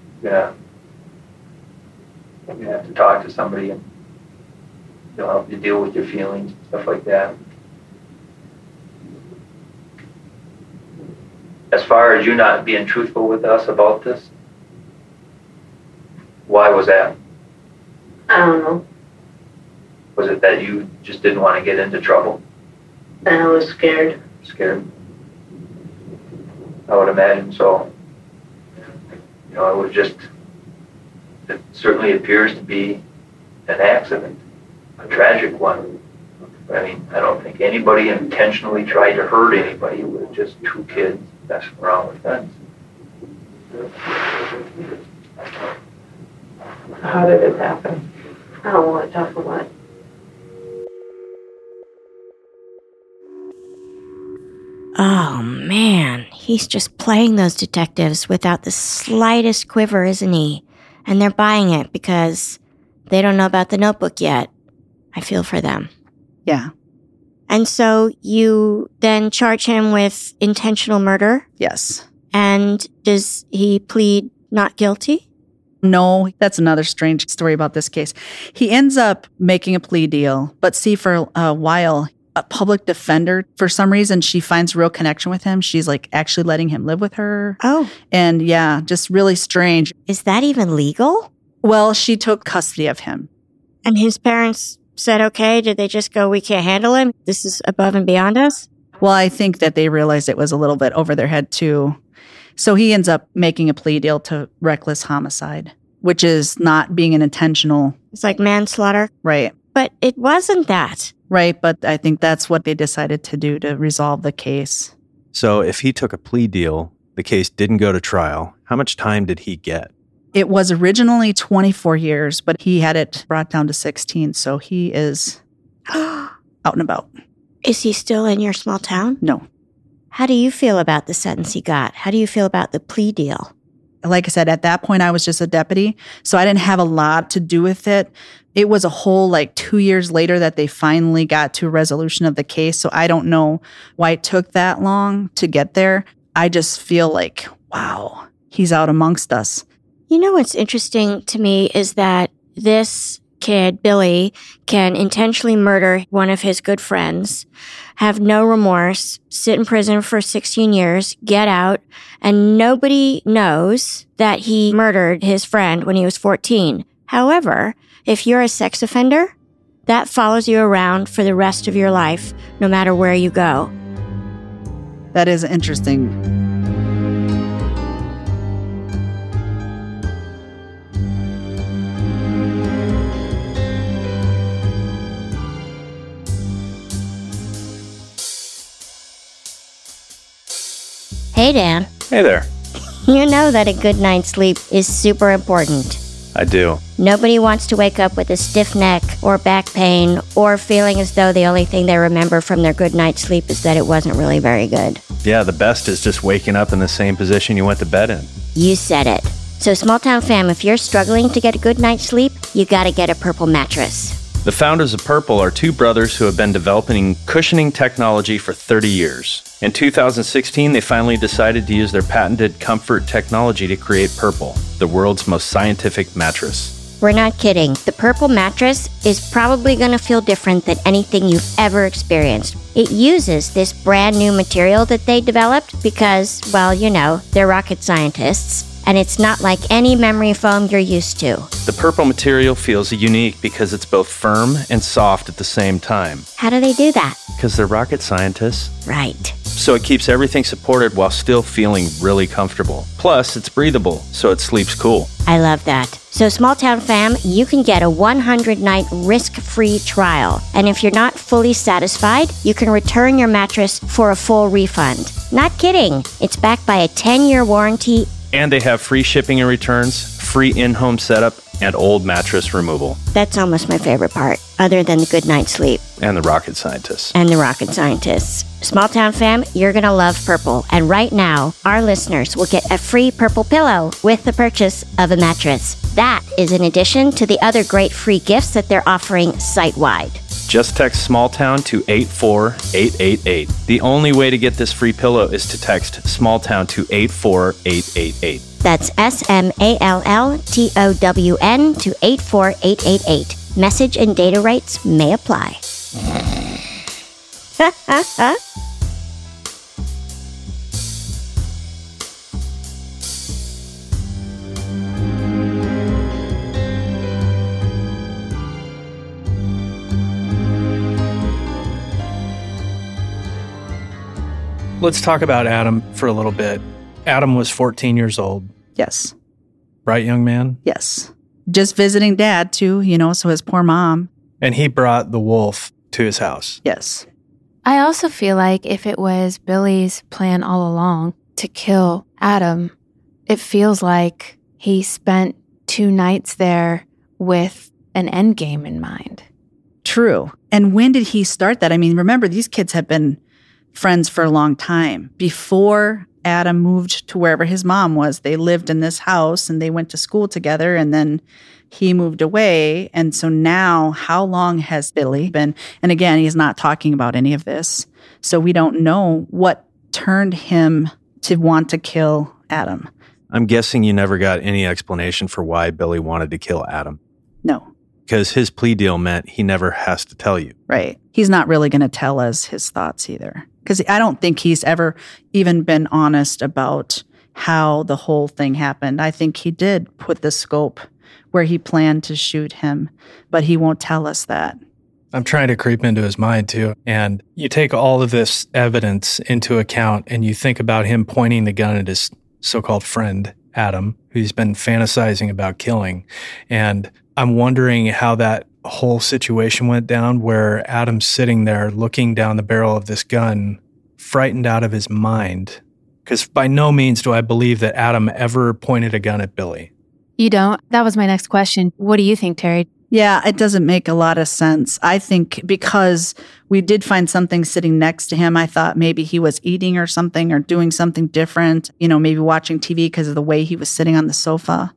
you have to talk to somebody, and they'll help you deal with your feelings and stuff like that. As far as you not being truthful with us about this, why was that? I don't know. Was it that you just didn't want to get into trouble? I was scared. Scared? I would imagine so. It certainly appears to be an accident, a tragic one. I mean, I don't think anybody intentionally tried to hurt anybody. It was just two kids messing around with guns. How did it happen? I don't want to talk about it. Oh, man. He's just playing those detectives without the slightest quiver, isn't he? And they're buying it because they don't know about the notebook yet. I feel for them. Yeah. And so you then charge him with intentional murder? Yes. And does he plead not guilty? No, that's another strange story about this case. He ends up making a plea deal, but see, for a while, a public defender, for some reason, she finds a real connection with him. She's like actually letting him live with her. Oh. And yeah, just really strange. Is that even legal? Well, she took custody of him. And his parents said, okay, did they just go, we can't handle him? This is above and beyond us? Well, I think that they realized it was a little bit over their head too. So he ends up making a plea deal to reckless homicide, which is not being an intentional. It's like manslaughter. Right. But it wasn't that. Right. But I think that's what they decided to do to resolve the case. So if he took a plea deal, the case didn't go to trial, how much time did he get? It was originally 24 years, but he had it brought down to 16. So he is out and about. Is he still in your small town? No. How do you feel about the sentence he got? How do you feel about the plea deal? Like I said, at that point, I was just a deputy, so I didn't have a lot to do with it. it was a whole 2 years later that they finally got to a resolution of the case. So I don't know why it took that long to get there. I just feel like, wow, he's out amongst us. You know what's interesting to me is that this kid, Billy, can intentionally murder one of his good friends, have no remorse, sit in prison for 16 years, get out, and nobody knows that he murdered his friend when he was 14. However, if you're a sex offender, that follows you around for the rest of your life, no matter where you go. That is interesting. Hey, Dan. Hey there. You know that a good night's sleep is super important. I do. Nobody wants to wake up with a stiff neck or back pain or feeling as though the only thing they remember from their good night's sleep is that it wasn't really very good. Yeah, the best is just waking up in the same position you went to bed in. You said it. So Small Town fam, if you're struggling to get a good night's sleep, you gotta get a Purple mattress. The founders of Purple are two brothers who have been developing cushioning technology for 30 years. In 2016, they finally decided to use their patented comfort technology to create Purple, the world's most scientific mattress. We're not kidding. The Purple mattress is probably going to feel different than anything you've ever experienced. It uses this brand new material that they developed because, well, you know, they're rocket scientists. And it's not like any memory foam you're used to. The Purple material feels unique because it's both firm and soft at the same time. How do they do that? Because they're rocket scientists. Right. So it keeps everything supported while still feeling really comfortable. Plus, it's breathable, so it sleeps cool. I love that. So Small Town fam, you can get a 100-night risk-free trial. And if you're not fully satisfied, you can return your mattress for a full refund. Not kidding. It's backed by a 10-year warranty. And they have free shipping and returns, free in-home setup, and old mattress removal. That's almost my favorite part, other than the good night's sleep. And the rocket scientists. And the rocket scientists. Small Town fam, you're going to love Purple. And right now, our listeners will get a free Purple pillow with the purchase of a mattress. That is in addition to the other great free gifts that they're offering site-wide. Just text Small Town to 84888. The only way to get this free pillow is to text Small Town to 84888. That's SMALLTOWN to 84888. Message and data rates may apply. Let's talk about Adam for a little bit. Adam was 14 years old. Yes. Right, young man? Yes. Just visiting dad, too, so his poor mom. And he brought the wolf to his house. Yes. I also feel like if it was Billy's plan all along to kill Adam, it feels like he spent 2 nights there with an end game in mind. True. And when did he start that? I mean, remember, these kids have been friends for a long time. Before Adam moved to wherever his mom was, they lived in this house and they went to school together, and then he moved away. And so now, how long has Billy been? And again, he's not talking about any of this. So we don't know what turned him to want to kill Adam. I'm guessing you never got any explanation for why Billy wanted to kill Adam. No. Because his plea deal meant he never has to tell you. Right. He's not really going to tell us his thoughts either. Because I don't think he's ever even been honest about how the whole thing happened. I think he did put the scope where he planned to shoot him, but he won't tell us that. I'm trying to creep into his mind, too. And you take all of this evidence into account and you think about him pointing the gun at his so-called friend, Adam, who he's been fantasizing about killing. And I'm wondering how that whole situation went down, where Adam's sitting there looking down the barrel of this gun, frightened out of his mind. Because by no means do I believe that Adam ever pointed a gun at Billy. You don't? That was my next question. What do you think, Terry? Yeah, it doesn't make a lot of sense. I think because we did find something sitting next to him, I thought maybe he was eating or something or doing something different, maybe watching TV because of the way he was sitting on the sofa.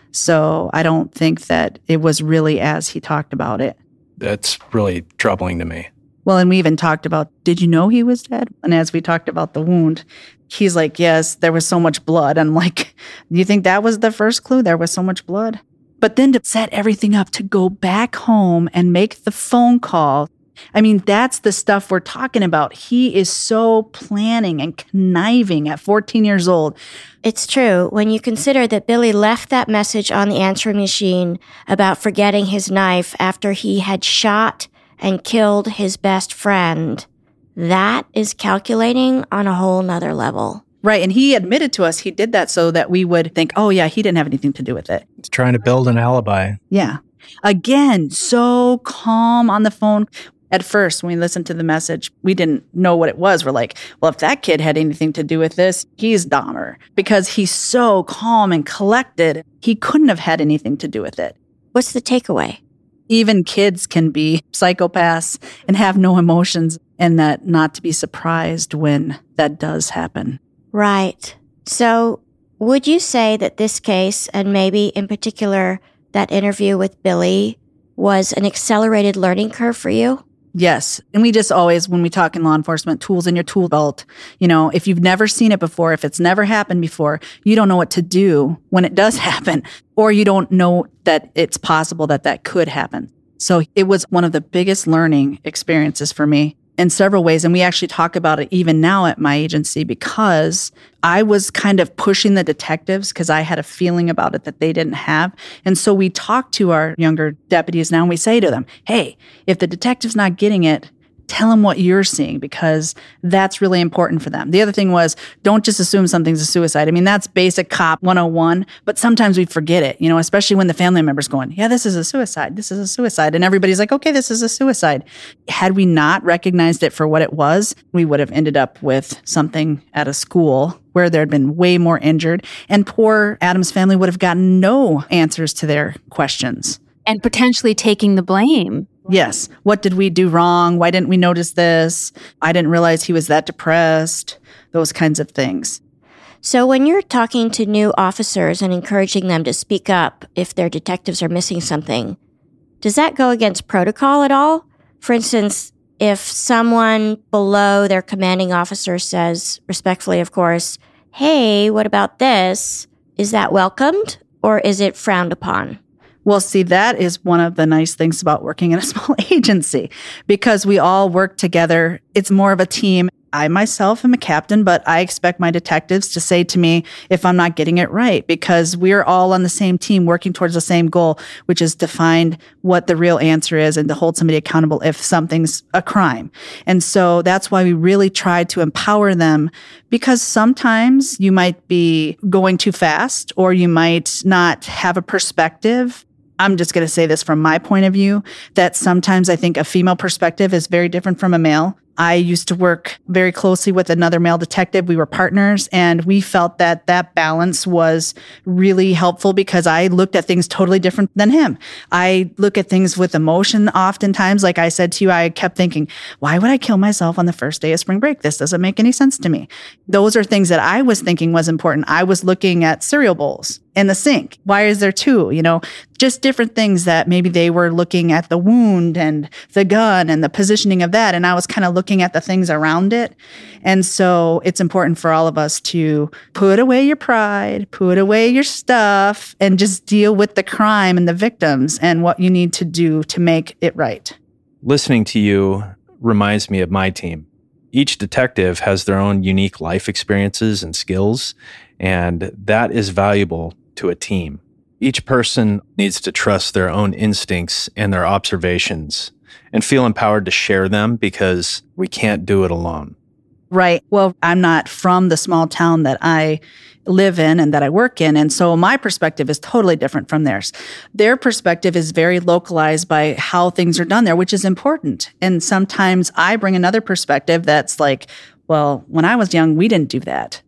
So I don't think that it was really as he talked about it. That's really troubling to me. Well, and we even talked about, did you know he was dead? And as we talked about the wound, he's like, yes, there was so much blood. I'm like, do you think that was the first clue? There was so much blood. But then to set everything up to go back home and make the phone call, I mean, that's the stuff we're talking about. He is so planning and conniving at 14 years old. It's true. When you consider that Billy left that message on the answering machine about forgetting his knife after he had shot and killed his best friend, that is calculating on a whole nother level. Right. And he admitted to us he did that so that we would think, oh, yeah, he didn't have anything to do with it. He's trying to build an alibi. Yeah. Again, so calm on the phone. At first, when we listened to the message, we didn't know what it was. We're like, well, if that kid had anything to do with this, he's Dahmer. Because he's so calm and collected, he couldn't have had anything to do with it. What's the takeaway? Even kids can be psychopaths and have no emotions, and that not to be surprised when that does happen. Right. So would you say that this case, and maybe in particular that interview with Billy, was an accelerated learning curve for you? Yes. And we just always, when we talk in law enforcement, tools in your tool belt, you know, if you've never seen it before, if it's never happened before, you don't know what to do when it does happen, or you don't know that it's possible that that could happen. So it was one of the biggest learning experiences for me in several ways. And we actually talk about it even now at my agency, because I was kind of pushing the detectives because I had a feeling about it that they didn't have. And so we talk to our younger deputies now and we say to them, hey, if the detective's not getting it, tell them what you're seeing, because that's really important for them. The other thing was, don't just assume something's a suicide. I mean, that's basic cop 101, but sometimes we forget it, you know, especially when the family member's going, yeah, this is a suicide. This is a suicide. And everybody's like, okay, this is a suicide. Had we not recognized it for what it was, we would have ended up with something at a school where there had been way more injured, and poor Adam's family would have gotten no answers to their questions. And potentially taking the blame. Yes. What did we do wrong? Why didn't we notice this? I didn't realize he was that depressed. Those kinds of things. So when you're talking to new officers and encouraging them to speak up if their detectives are missing something, does that go against protocol at all? For instance, if someone below their commanding officer says, respectfully, of course, hey, what about this? Is that welcomed or is it frowned upon? Well, see, that is one of the nice things about working in a small agency, because we all work together. It's more of a team. I myself am a captain, but I expect my detectives to say to me if I'm not getting it right, because we're all on the same team working towards the same goal, which is to find what the real answer is and to hold somebody accountable if something's a crime. And so that's why we really try to empower them, because sometimes you might be going too fast or you might not have a perspective. I'm just going to say this from my point of view, that sometimes I think a female perspective is very different from a male. I used to work very closely with another male detective. We were partners, and we felt that that balance was really helpful because I looked at things totally different than him. I look at things with emotion oftentimes. Like I said to you, I kept thinking, why would I kill myself on the first day of spring break? This doesn't make any sense to me. Those are things that I was thinking was important. I was looking at cereal bowls in the sink. Why is there two? You know, just different things that maybe they were looking at the wound and the gun and the positioning of that. And I was kind of looking at the things around it. And so it's important for all of us to put away your pride, put away your stuff, and just deal with the crime and the victims and what you need to do to make it right. Listening to you reminds me of my team. Each detective has their own unique life experiences and skills, and that is valuable to a team. Each person needs to trust their own instincts and their observations and feel empowered to share them, because we can't do it alone. Right. Well, I'm not from the small town that I live in and that I work in. And so my perspective is totally different from theirs. Their perspective is very localized by how things are done there, which is important. And sometimes I bring another perspective that's like, well, when I was young, we didn't do that.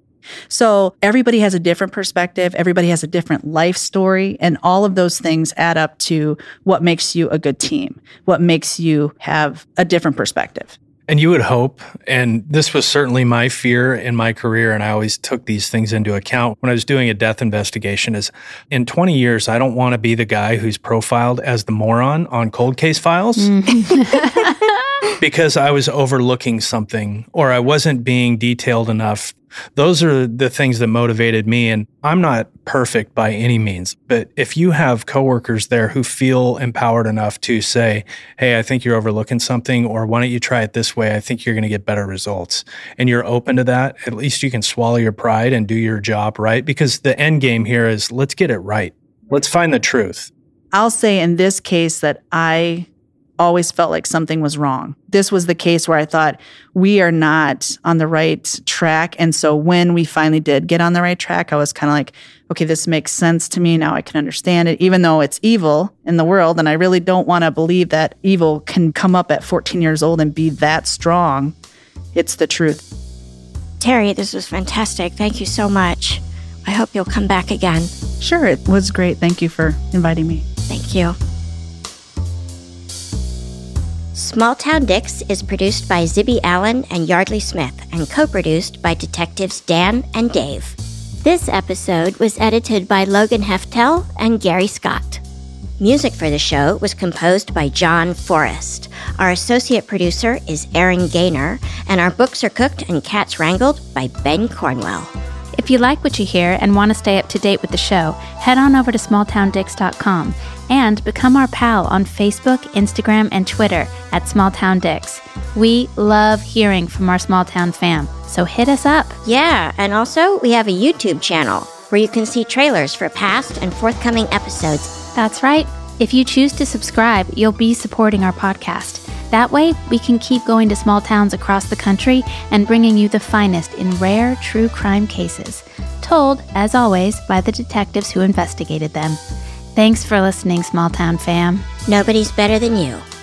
So everybody has a different perspective. Everybody has a different life story. And all of those things add up to what makes you a good team, what makes you have a different perspective. And you would hope, and this was certainly my fear in my career, and I always took these things into account when I was doing a death investigation, is in 20 years, I don't want to be the guy who's profiled as the moron on cold case files because I was overlooking something or I wasn't being detailed enough. Those are the things that motivated me. And I'm not perfect by any means, but if you have coworkers there who feel empowered enough to say, hey, I think you're overlooking something, or why don't you try it this way? I think you're going to get better results. And you're open to that. At least you can swallow your pride and do your job right, because the end game here is let's get it right. Let's find the truth. I'll say in this case that I always felt like something was wrong. This was the case where I thought we are not on the right track. And so when we finally did get on the right track, I was kind of like, okay, this makes sense to me. Now I can understand it, even though it's evil in the world. And I really don't want to believe that evil can come up at 14 years old and be that strong. It's the truth. Terry, this was fantastic. Thank you so much. I hope you'll come back again. Sure, it was great. Thank you for inviting me. Thank you. Small Town Dicks is produced by Zibby Allen and Yardley Smith and co-produced by detectives Dan and Dave. This episode was edited by Logan Heftel and Gary Scott. Music for the show was composed by John Forrest. Our associate producer is Aaron Gaynor, and our books are cooked and cats wrangled by Ben Cornwell. If you like what you hear and want to stay up to date with the show, head on over to smalltowndicks.com and become our pal on Facebook, Instagram, and Twitter at Smalltown Dicks. We love hearing from our small town fam, so hit us up. Yeah, and also we have a YouTube channel where you can see trailers for past and forthcoming episodes. That's right. If you choose to subscribe, you'll be supporting our podcast. That way, we can keep going to small towns across the country and bringing you the finest in rare true crime cases, told, as always, by the detectives who investigated them. Thanks for listening, small town fam. Nobody's better than you.